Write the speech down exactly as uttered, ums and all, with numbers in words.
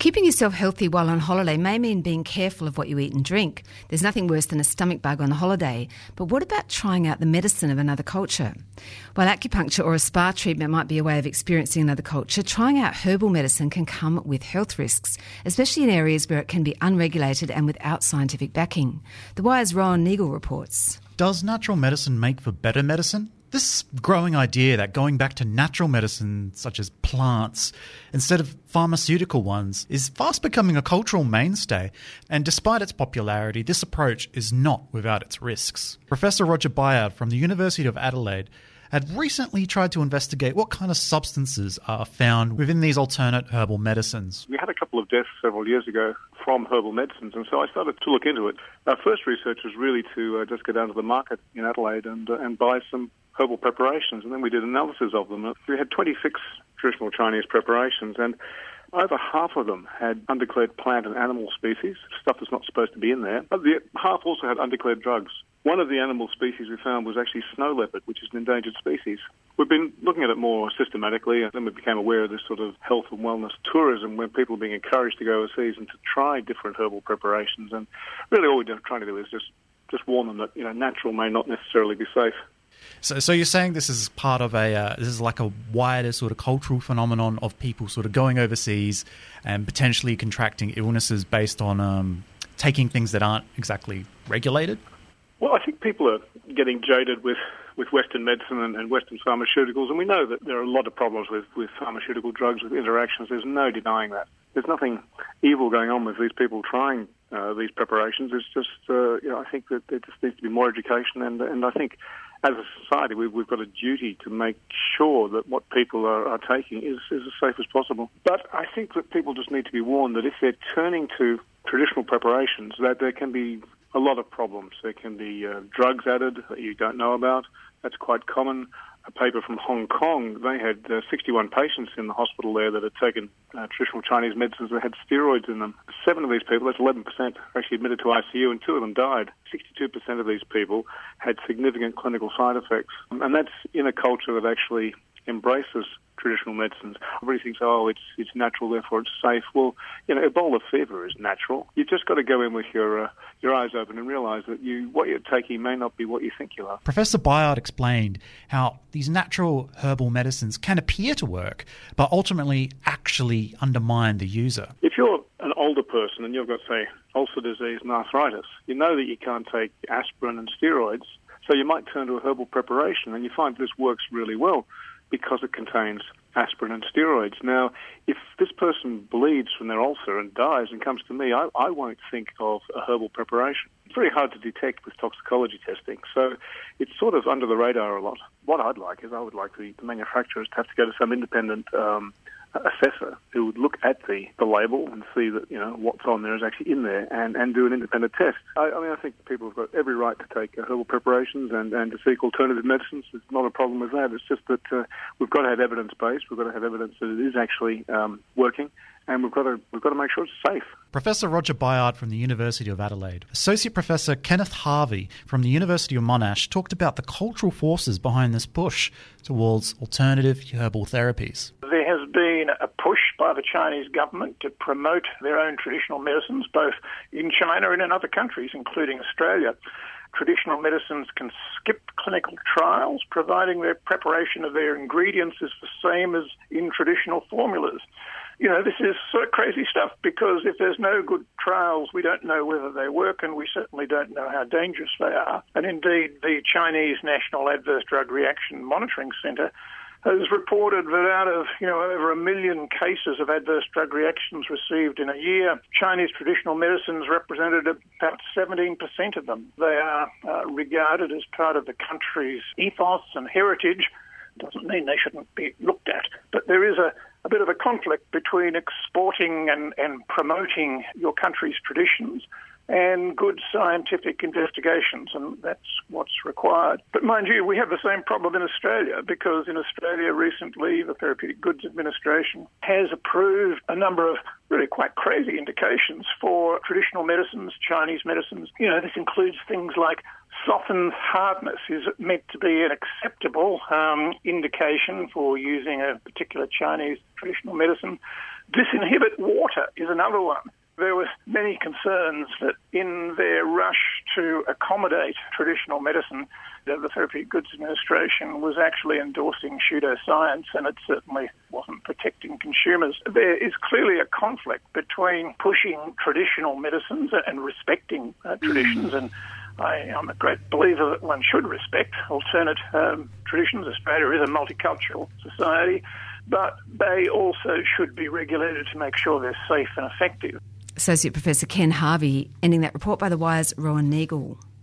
Keeping yourself healthy while on holiday may mean being careful of what you eat and drink. There's nothing worse than a stomach bug on a holiday. But what about trying out the medicine of another culture? While acupuncture or a spa treatment might be a way of experiencing another culture, trying out herbal medicine can come with health risks, especially in areas where it can be unregulated and without scientific backing. The Wire's Rowan Neagle reports. Does natural medicine make for better medicine? This growing idea that going back to natural medicine, such as plants, instead of pharmaceutical ones, is fast becoming a cultural mainstay. And despite its popularity, this approach is not without its risks. Professor Roger Bayard from the University of Adelaide had recently tried to investigate what kind of substances are found within these alternate herbal medicines. We had a couple of deaths several years ago from herbal medicines, and so I started to look into it. Our first research was really to uh, just go down to the market in Adelaide and, uh, and buy some herbal preparations, and then we did analysis of them. We had twenty-six traditional Chinese preparations, and over half of them had undeclared plant and animal species, stuff that's not supposed to be in there, but the half also had undeclared drugs. One of the animal species we found was actually snow leopard, which is an endangered species. We've been looking at it more systematically, and then we became aware of this sort of health and wellness tourism where people are being encouraged to go overseas and to try different herbal preparations. And really all we're trying to do is just, just warn them that, you know, natural may not necessarily be safe. So, so you're saying this is part of a, uh, this is like a wider sort of cultural phenomenon of people sort of going overseas and potentially contracting illnesses based on um, taking things that aren't exactly regulated? Well, I think people are getting jaded with, with Western medicine and, and Western pharmaceuticals, and we know that there are a lot of problems with, with pharmaceutical drugs, with interactions. There's no denying that. There's nothing evil going on with these people trying uh, these preparations. It's just, uh, you know, I think that there just needs to be more education, and, and I think as a society we've, we've got a duty to make sure that what people are, are taking is, is as safe as possible. But I think that people just need to be warned that if they're turning to traditional preparations, that there can be a lot of problems. There can be uh, drugs added that you don't know about. That's quite common. A paper from Hong Kong, they had uh, sixty-one patients in the hospital there that had taken uh, traditional Chinese medicines that had steroids in them. Seven of these people, that's eleven percent, were actually admitted to I C U, and two of them died. sixty-two percent of these people had significant clinical side effects. And that's in a culture that actually embraces traditional medicines. Everybody thinks, oh, it's it's natural, therefore it's safe. Well, you know, Ebola fever is natural. You've just got to go in with your uh, your eyes open and realise that you what you're taking may not be what you think you are. Professor Bayard explained how these natural herbal medicines can appear to work, but ultimately actually undermine the user. If you're an older person and you've got, say, ulcer disease and arthritis, you know that you can't take aspirin and steroids, so you might turn to a herbal preparation, and you find this works really well because it contains aspirin and steroids. Now, if this person bleeds from their ulcer and dies and comes to me, I, I won't think of a herbal preparation. It's very hard to detect with toxicology testing, so it's sort of under the radar a lot. What I'd like is I would like the, the manufacturers to have to go to some independent um, assessor who would look at the, the label and see that, you know, what's on there is actually in there and, and do an independent test. I, I mean, I think people have got every right to take uh, herbal preparations and, and to seek alternative medicines. There's not a problem with that. It's just that uh, we've got to have evidence-based. We've got to have evidence that it is actually um, working, and we've got to we've got to make sure it's safe. Professor Roger Bayard from the University of Adelaide. Associate Professor Kenneth Harvey from the University of Monash talked about the cultural forces behind this push towards alternative herbal therapies. There has been a push by the Chinese government to promote their own traditional medicines, both in China and in other countries, including Australia. Traditional medicines can skip clinical trials, providing their preparation of their ingredients is the same as in traditional formulas. You know, this is sort of crazy stuff, because if there's no good trials, we don't know whether they work, and we certainly don't know how dangerous they are. And indeed, the Chinese National Adverse Drug Reaction Monitoring Centre has reported that out of, you know, over a million cases of adverse drug reactions received in a year, Chinese traditional medicines represented about seventeen percent of them. They are uh, regarded as part of the country's ethos and heritage. Doesn't mean they shouldn't be looked at, but there is a, a bit of a conflict between exporting and, and promoting your country's traditions and good scientific investigations, and that's what's required. But mind you, we have the same problem in Australia, because in Australia recently the Therapeutic Goods Administration has approved a number of really quite crazy indications for traditional medicines, Chinese medicines. You know, this includes things like softened hardness is meant to be an acceptable um, indication for using a particular Chinese traditional medicine. Disinhibit water is another one. There were many concerns that in their rush to accommodate traditional medicine, that the Therapeutic Goods Administration was actually endorsing pseudoscience, and it certainly wasn't protecting consumers. There is clearly a conflict between pushing traditional medicines and respecting uh, traditions, and I am a great believer that one should respect alternate um, traditions. Australia is a multicultural society, but they also should be regulated to make sure they're safe and effective. Associate Professor Ken Harvey, ending that report by The Wire's Rowan Neagle.